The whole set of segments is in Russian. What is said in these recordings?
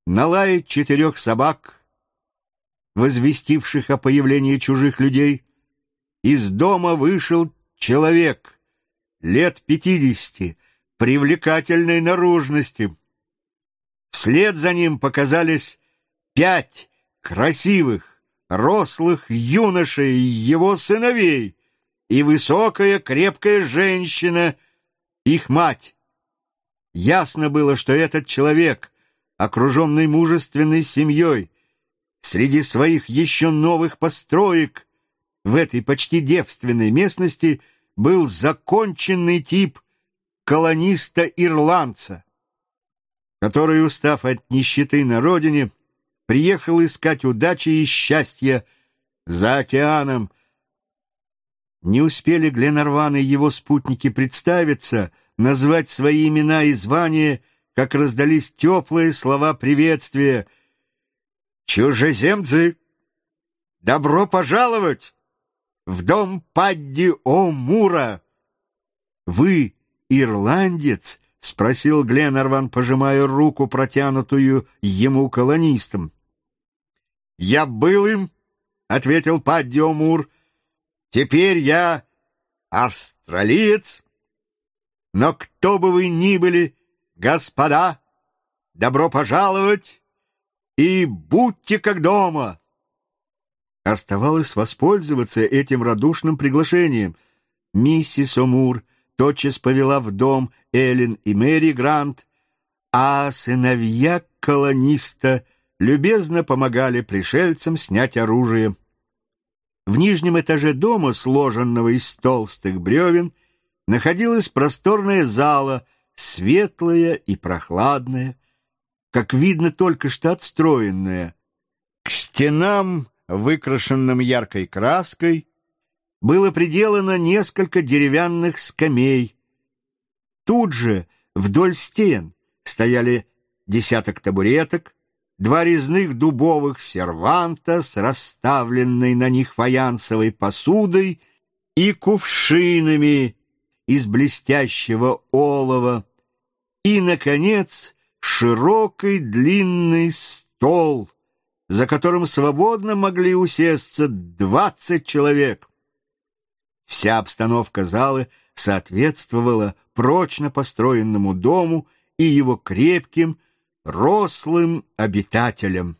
на лае 4 собак, возвестивших о появлении чужих людей, из дома вышел человек лет 50, привлекательной наружности. Вслед за ним показались 5 красивых, рослых юношей, его сыновей, и высокая, крепкая женщина, их мать. Ясно было, что этот человек, окруженный мужественной семьей, среди своих еще новых построек, в этой почти девственной местности был законченный тип колониста-ирландца, который, устав от нищеты на родине, приехал искать удачи и счастья за океаном. Не успели Гленарван и его спутники представиться, назвать свои имена и звания, как раздались теплые слова приветствия. «Чужеземцы, добро пожаловать в дом Падди О'Мура!» «Вы ирландец?» — спросил Гленарван, пожимая руку, протянутую ему колонистам. «Я был им», — ответил Падди О'Мур. «Теперь я австралиец. Но кто бы вы ни были, господа, добро пожаловать и будьте как дома». Оставалось воспользоваться этим радушным приглашением. Миссис О'Мур тотчас повела в дом Эллен и Мэри Грант, а сыновья колониста любезно помогали пришельцам снять оружие. В нижнем этаже дома, сложенного из толстых бревен, находилась просторная зала, светлая и прохладная, как видно, только что отстроенная. К стенам, выкрашенным яркой краской, было приделано несколько деревянных скамей. Тут же, вдоль стен, стояли 10 табуреток, 2 резных дубовых серванта с расставленной на них фаянсовой посудой и кувшинами из блестящего олова, и, наконец, широкий длинный стол, за которым свободно могли усесться 20 человек. Вся обстановка залы соответствовала прочно построенному дому и его крепким, рослым обитателям.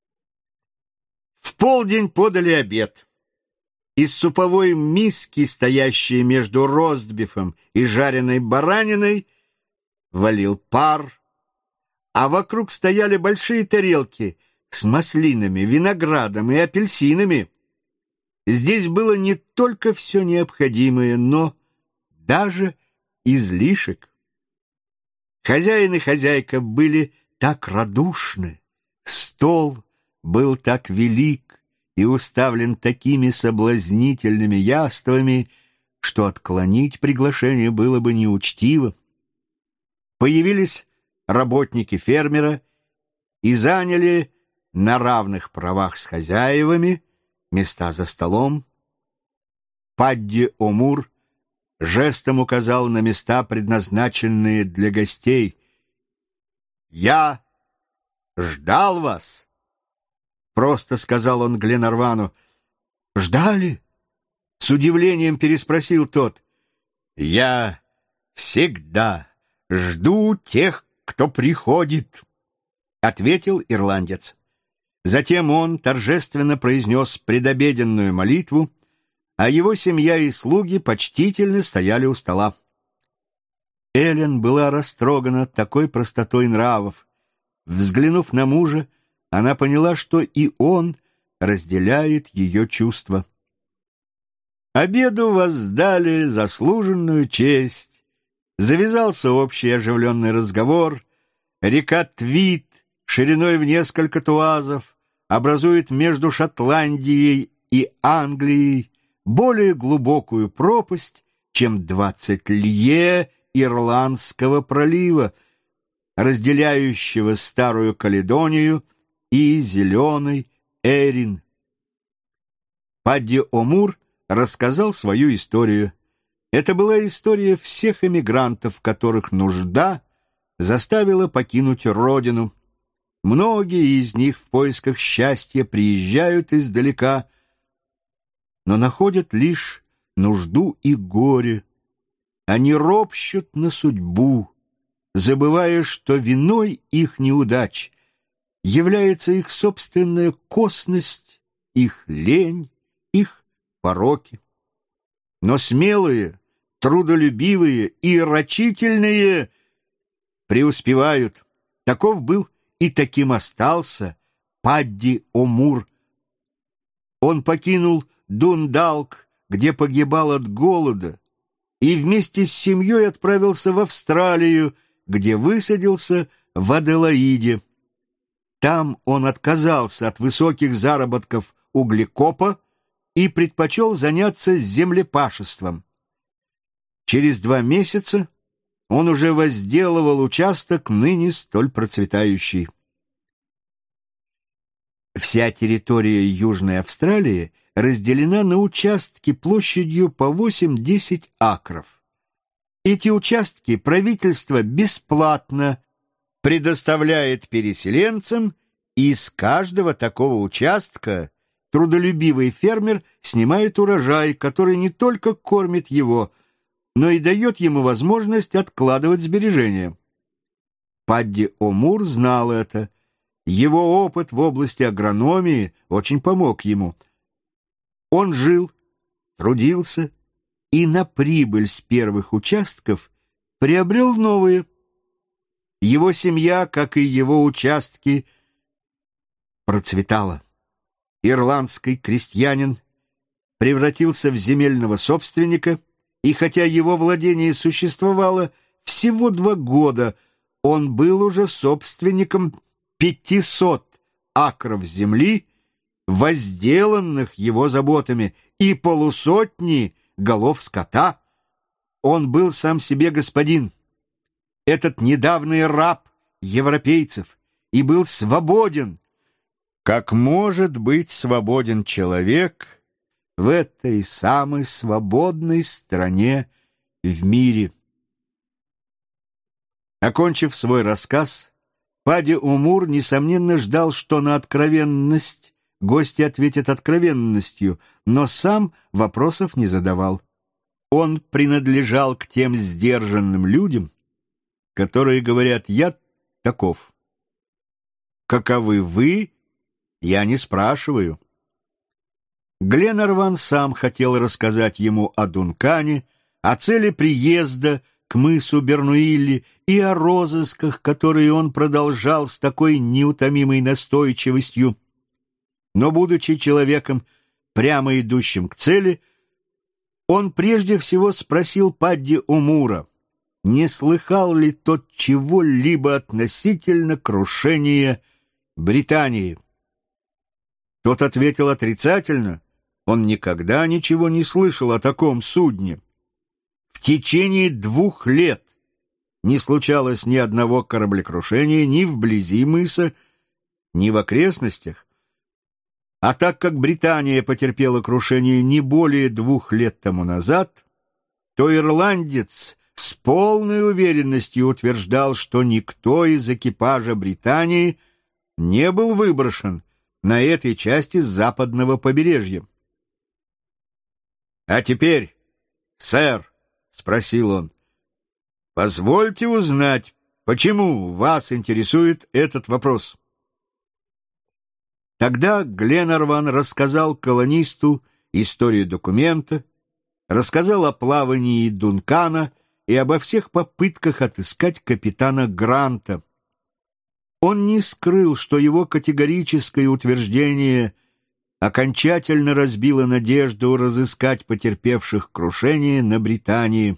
В полдень подали обед. Из суповой миски, стоящей между ростбифом и жареной бараниной, валил пар, а вокруг стояли большие тарелки с маслинами, виноградом и апельсинами. Здесь было не только все необходимое, но даже излишек. Хозяин и хозяйка были так радушны, стол был так велик и уставлен такими соблазнительными яствами, что отклонить приглашение было бы неучтиво. Появились работники фермера и заняли на равных правах с хозяевами места за столом. Падди О'Мур жестом указал на места, предназначенные для гостей. «Я ждал вас», — просто сказал он Гленарвану. «Ждали?» — с удивлением переспросил тот. «Я всегда жду тех, кто приходит», — ответил ирландец. Затем он торжественно произнес предобеденную молитву, а его семья и слуги почтительно стояли у стола. Эллен была растрогана такой простотой нравов. Взглянув на мужа, она поняла, что и он разделяет ее чувства. Обеду воздали заслуженную честь. Завязался общий оживленный разговор. Река Твит, шириной в несколько туазов, образует между Шотландией и Англией более глубокую пропасть, чем 20 лье Ирландского пролива, разделяющего Старую Каледонию и Зеленый Эрин. Падди О'Мур рассказал свою историю. Это была история всех эмигрантов, которых нужда заставила покинуть родину. Многие из них в поисках счастья приезжают издалека, но находят лишь нужду и горе. Они ропщут на судьбу, забывая, что виной их неудач является их собственная косность, их лень, их пороки. Но смелые, трудолюбивые и рачительные преуспевают. Таков был и таким остался Падди Омур. Он покинул Дундалк, где погибал от голода, и вместе с семьей отправился в Австралию, где высадился в Аделаиде. Там он отказался от высоких заработков углекопа и предпочел заняться землепашеством. Через 2 месяца он уже возделывал участок, ныне столь процветающий. Вся территория Южной Австралии разделена на участки площадью по 8-10 акров. Эти участки правительство бесплатно предоставляет переселенцам, и с каждого такого участка трудолюбивый фермер снимает урожай, который не только кормит его, но и дает ему возможность откладывать сбережения. Падди Омур знал это. Его опыт в области агрономии очень помог ему. Он жил, трудился и на прибыль с первых участков приобрел новые. Его семья, как и его участки, процветала. Ирландский крестьянин превратился в земельного собственника, и хотя его владение существовало всего 2 года, он был уже собственником 500 акров земли, возделанных его заботами, и 100 голов скота. Он был сам себе господин, этот недавний раб европейцев, и был свободен, как может быть свободен человек в этой самой свободной стране в мире. Окончив свой рассказ, Падди Омур, несомненно, ждал, что на откровенность гости ответят откровенностью, но сам вопросов не задавал. Он принадлежал к тем сдержанным людям, которые говорят: «Я таков. Каковы вы, я не спрашиваю». Гленарван сам хотел рассказать ему о Дункане, о цели приезда к мысу Бернуилли и о розысках, которые он продолжал с такой неутомимой настойчивостью. Но, будучи человеком, прямо идущим к цели, он прежде всего спросил Падди Омура, не слыхал ли тот чего-либо относительно крушения Британии. Тот ответил отрицательно. Он никогда ничего не слышал о таком судне. В течение 2 лет не случалось ни одного кораблекрушения ни вблизи мыса, ни в окрестностях. А так как Британия потерпела крушение не более 2 лет тому назад, то ирландец с полной уверенностью утверждал, что никто из экипажа Британии не был выброшен на этой части западного побережья. «А теперь, сэр, — спросил он, — позвольте узнать, почему вас интересует этот вопрос». Тогда Гленарван рассказал колонисту историю документа, рассказал о плавании Дункана и обо всех попытках отыскать капитана Гранта. Он не скрыл, что его категорическое утверждение окончательно разбило надежду разыскать потерпевших крушение на Британии.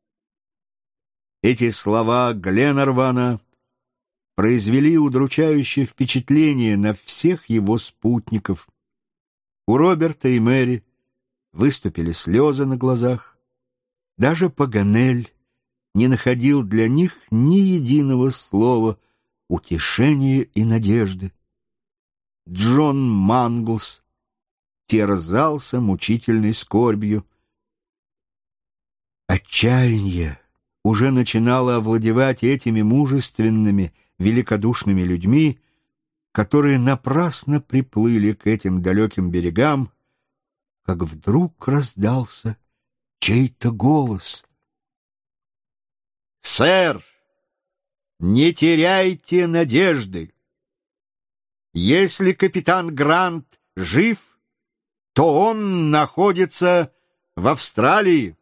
Эти слова Гленарвана произвели удручающее впечатление на всех его спутников. У Роберта и Мэри выступили слезы на глазах. Даже Паганель не находил для них ни единого слова утешения и надежды. Джон Манглс терзался мучительной скорбью. Отчаяние уже начинало овладевать этими мужественными, великодушными людьми, которые напрасно приплыли к этим далеким берегам, как вдруг раздался чей-то голос. «Сэр, не теряйте надежды! Если капитан Грант жив, то он находится в Австралии».